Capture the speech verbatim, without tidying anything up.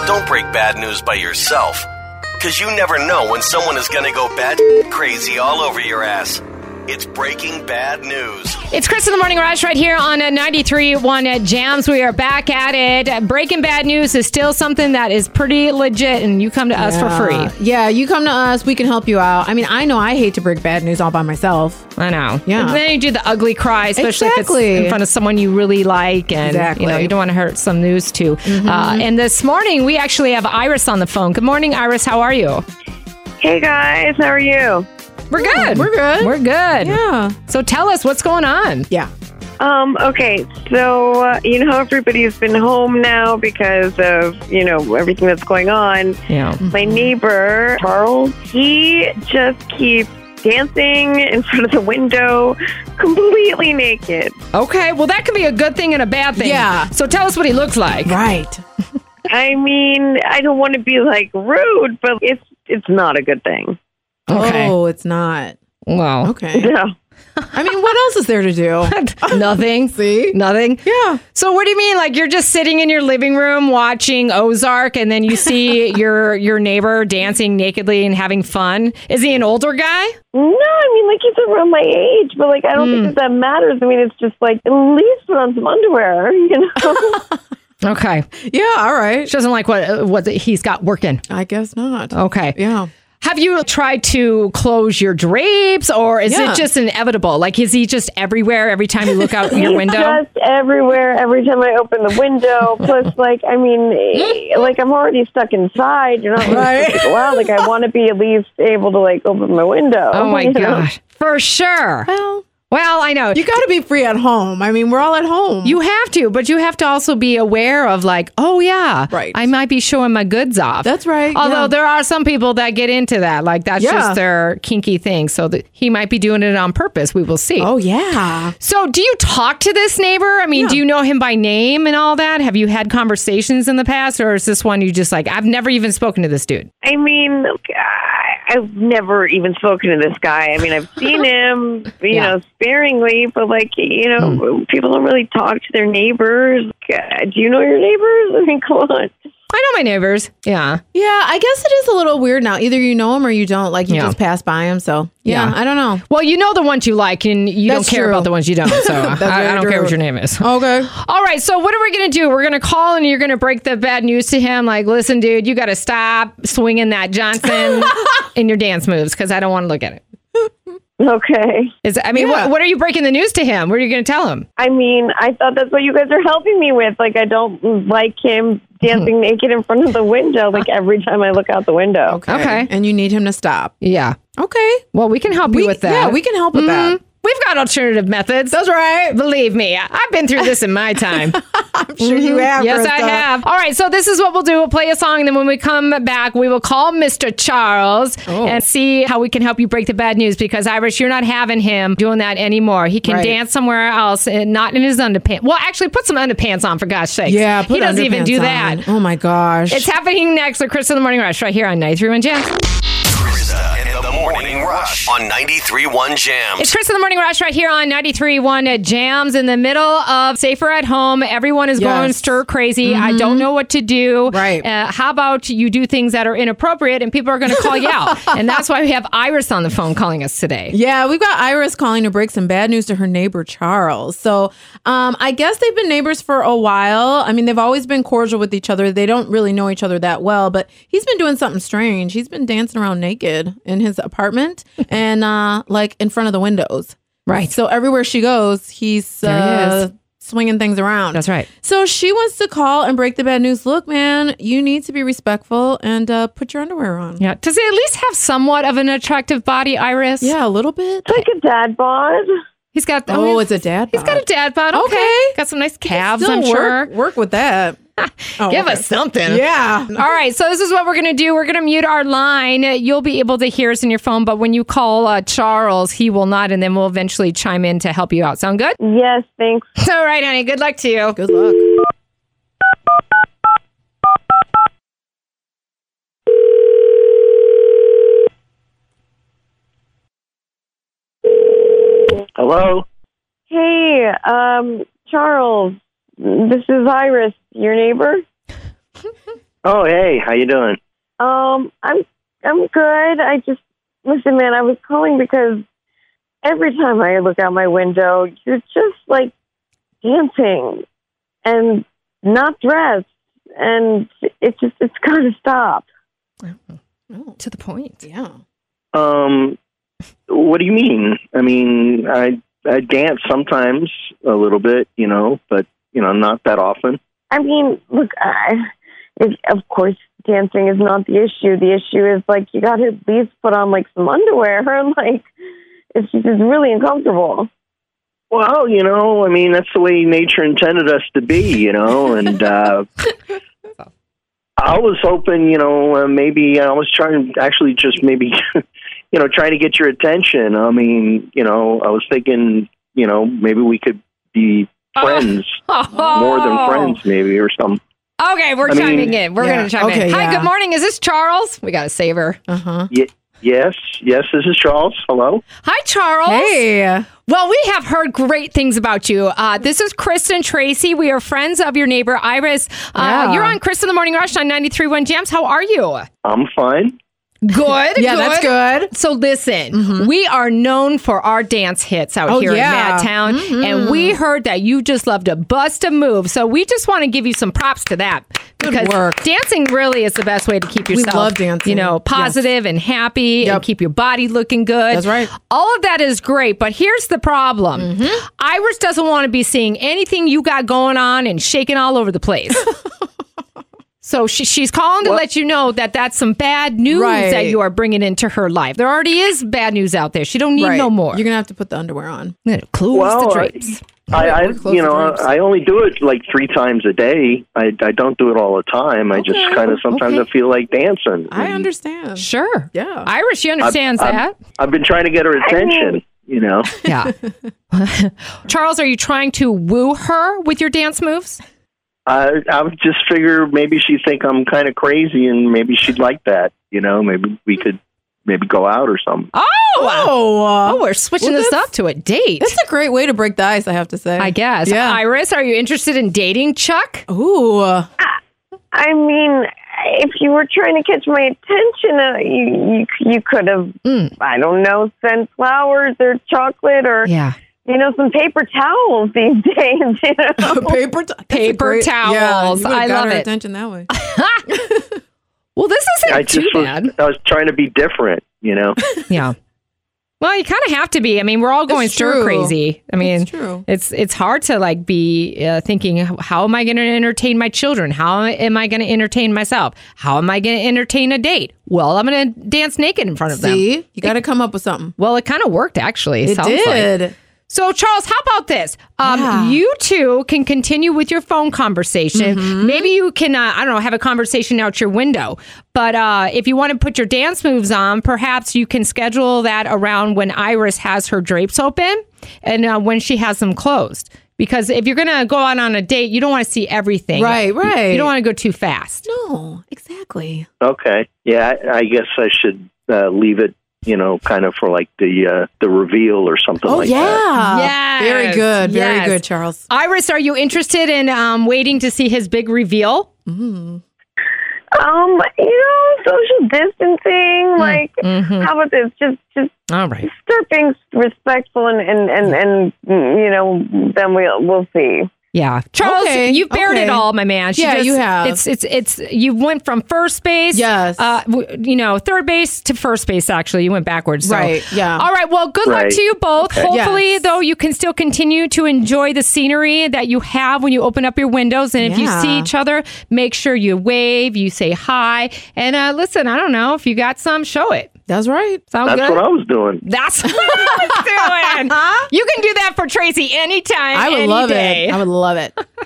don't break bad news by yourself. Because you never know when someone is going to go bad crazy all over your ass. It's Breaking Bad News. It's Chris in the Morning Rush right here on ninety-three point one at Jams. We are back at it. Breaking Bad News is still something that is pretty legit, and you come to us yeah. for free. Yeah, you come to us. We can help you out. I mean, I know I hate to break bad news all by myself. I know. Yeah. And then you do the ugly cry, especially exactly. if it's in front of someone you really like, and exactly. you know you don't want to hurt some news too. Mm-hmm. Uh, and this morning we actually have Iris on the phone. Good morning, Iris. How are you? Hey guys, how are you? We're good. We're good. We're good. Yeah. So tell us what's going on. Yeah. Um, okay, so uh, you know how everybody's been home now because of, you know, everything that's going on. Yeah. My neighbor, Charles, he just keeps dancing in front of the window, completely naked. Okay, well that could be a good thing and a bad thing. Yeah. So tell us what he looks like. Right. I mean, I don't want to be like rude, but it's it's not a good thing. Okay. Oh, it's not. Well. Okay. Yeah. I mean, what else is there to do? Nothing. See? Nothing? Yeah. So what do you mean? Like you're just sitting in your living room watching Ozark and then you see your your neighbor dancing nakedly and having fun? Is he an older guy? No, I mean, like, he's around my age, but, like, I don't Mm. think that that matters. I mean, it's just, like, at least put on some underwear, you know? Okay. Yeah, all right. She doesn't like what what he's got working. I guess not. Okay. Yeah. Have you tried to close your drapes, or is Yeah. it just inevitable? Like, is he just everywhere every time you look out your He's window? just everywhere every time I open the window. Plus, like, I mean, eh, like, I'm already stuck inside. You're not really Right. supposed to go out. Like, I want to be at least able to, like, open my window. Oh, my you know? gosh. For sure. Well, Well, I know. you got to be free at home. I mean, we're all at home. You have to, but you have to also be aware of like, oh yeah, Right. I might be showing my goods off. That's right. Although yeah. there are some people that get into that, like that's Yeah. just their kinky thing. So that he might be doing it on purpose. We will see. Oh, yeah. So do you talk to this neighbor? I mean, Yeah. do you know him by name and all that? Have you had conversations in the past, or is this one you just like? I've never even spoken to this dude. I mean, I- I've never even spoken to this guy. I mean, I've seen him, you Yeah. know, sparingly, but, like, you know, people don't really talk to their neighbors. Uh, Do you know your neighbors? I mean, come on. I know my neighbors. Yeah. Yeah, I guess it is a little weird now. Either you know them or you don't. Like, you Yeah. just pass by them. So, yeah, Yeah. I don't know. Well, you know the ones you like, and you That's don't care true. about the ones you don't. So That's I, I very don't care true. what your name is. Okay. All right, so what are we going to do? We're going to call and you're going to break the bad news to him. Like, listen, dude, you got to stop swinging that Johnson in your dance moves because I don't want to look at it. Okay. Is I mean, Yeah. what, what are you breaking the news to him? What are you going to tell him? I mean, I thought that's what you guys are helping me with. Like, I don't like him dancing naked in front of the window, like, every time I look out the window. Okay. Okay. And you need him to stop. Yeah. Okay. Well, we can help We, you with that. Yeah, we can help with that. Mhm. We've got alternative methods. That's right. Believe me, I- I've been through this in my time. I'm sure you have. Yes, I Krista. have. All right, so this is what we'll do. We'll play a song, and then when we come back, we will call Mister Charles Oh. and see how we can help you break the bad news. Because Irish, you're not having him doing that anymore. He can Right. dance somewhere else, and not in his underpants. Well, actually, put some underpants on for God's sake. Yeah, put he doesn't even underpants do on. that. Oh, my gosh. It's happening next with Chris in the Morning Rush right here on ninety-three point one Jam. Krista and the Morning Rush on ninety-three point one Jams. It's Chris in the Morning Rush right here on ninety-three point one at Jams in the middle of Safer at Home. Everyone is Yes. going stir crazy. I don't know what to do. Right. Uh, how about you do things that are inappropriate and people are going to call you out? And that's why we have Iris on the phone calling us today. Yeah, we've got Iris calling to break some bad news to her neighbor, Charles. So um, I guess they've been neighbors for a while. I mean, they've always been cordial with each other. They don't really know each other that well, but he's been doing something strange. He's been dancing around naked in his apartment and uh, like in front of the windows. Right. So everywhere she goes, he's There he uh, is. swinging things around. That's right. So she wants to call and break the bad news. Look, man, you need to be respectful and uh, put your underwear on. Yeah. Does he at least have somewhat of an attractive body, Iris? Yeah, a little bit. It's like a dad bod. He's got. Oh, it's a dad He's got a bod. dad bod. Okay. Okay. Got some nice calves, Still I'm work, sure. work with that. Oh, Give okay. us something. Yeah. All right, so this is what we're going to do. We're going to mute our line. You'll be able to hear us in your phone, but when you call uh, Charles, he will not, and then we'll eventually chime in to help you out. Sound good? Yes, thanks. All right, honey. Good luck to you. Good luck. Hello? Hey, um, Charles, this is Iris, your neighbor. Oh, hey, how you doing? Um, I'm I'm good. I just listen, man. I was calling because every time I look out my window, you're just like dancing and not dressed, and it just it's got to stop. Oh, to the point. Yeah. Um, what do you mean? I mean, I I dance sometimes a little bit, you know, but you know, not that often. I mean, look, I, it, of course, dancing is not the issue. The issue is like you got to at least put on like some underwear, and like it's just it's really uncomfortable. Well, you know, I mean, that's the way nature intended us to be, you know, and uh, I was hoping, you know, uh, maybe I was trying to actually just maybe, you know, trying to get your attention. I mean, you know, I was thinking, you know, maybe we could be friends, Oh. more than friends, maybe, or something. Okay, we're I mean, chiming in. We're yeah, going to chime okay, in. Hi, yeah. good morning. Is this Charles? We got to save her. Uh huh. Y- yes, yes, this is Charles. Hello. Hi, Charles. Hey. Well, we have heard great things about you. Uh, this is Kristen Tracy. We are friends of your neighbor, Iris. Uh, Yeah. You're on Kristen in the Morning Rush on ninety-three point one Jams. How are you? I'm fine. Good. Yeah, that's good. So listen, we are known for our dance hits out Oh, here yeah. in Madtown, and we heard that you just love to bust a move. So we just want to give you some props to that Good because work. dancing really is the best way to keep yourself, love dancing. you know, positive and happy Yep. and keep your body looking good. That's right. All of that is great, but here's the problem: Mm-hmm. Iris doesn't want to be seeing anything you got going on and shaking all over the place. So she, she's calling to let you know that that's some bad news Right. that you are bringing into her life. There already is bad news out there. She don't need Right. no more. You're gonna have to put the underwear on. Close Well, the I- drapes. I, I We're close you to know, drapes. I only do it like three times a day. I, I don't do it all the time. I just Okay, kind of sometimes okay. I feel like dancing. I understand. Sure. Yeah. Iris, she understands I've- that. I've been trying to get her attention, you know. Yeah. Charles, are you trying to woo her with your dance moves? I I would just figure maybe she'd think I'm kind of crazy, and maybe she'd like that. You know, maybe we could maybe go out or something. Oh, Oh, uh, oh, we're switching well, this that's- up to a date. That's a great way to break the ice, I have to say. I guess. Yeah. Iris, are you interested in dating Chuck? Ooh. I mean, if you were trying to catch my attention, uh, you, you you could have, Mm. I don't know, sent flowers or chocolate or Yeah. you know some paper towels these days. You know. Paper, t- that's a Paper great- towels. Yeah, you would've I got love her it. attention that way. Well, this isn't I too just was bad. I was trying to be different, you know. Yeah. Well, you kind of have to be. I mean, we're all going It's stir true. crazy. I mean, It's true. it's it's hard to like be uh, thinking, how am I going to entertain my children? How am I going to entertain myself? How am I going to entertain a date? Well, I'm going to dance naked in front of them. See, you got to come up with something. Well, it kind of worked actually. It sounds like. did. So, Charles, how about this? Um, Yeah. You two can continue with your phone conversation. Mm-hmm. Maybe you can, uh, I don't know, have a conversation out your window. But uh, if you want to put your dance moves on, perhaps you can schedule that around when Iris has her drapes open and uh, when she has them closed. Because if you're going to go out on a date, you don't want to see everything. Right, right. You don't want to go too fast. No, exactly. Okay, yeah, I, I guess I should uh, leave it, you know, kind of for like the uh, the reveal or something Oh, like yeah. that. Yes, Very good. Very yes. good, Charles. Iris, are you interested in um, waiting to see his big reveal? Mm. Um, you know, social distancing. Like, mhm. how about this? Just, just All right. start being respectful, and and and, and you know, then we'll we'll see. Yeah, Charles, Okay, you bared okay. it all, my man. She Yeah, just- you have. It's it's it's you went from first base, Yes. uh, w- you know, third base to first base. Actually, you went backwards. So. Right, yeah. All right. Well, good luck Right. to you both. Okay. Hopefully, Yes. though, you can still continue to enjoy the scenery that you have when you open up your windows. And if you Yeah. see each other, make sure you wave, you say hi, and uh, listen. I don't know if you got some, show it. That's right. Sound That's good? what I was doing. That's what I was doing. You can do that for Tracy anytime. I would any love day. it. I would love it.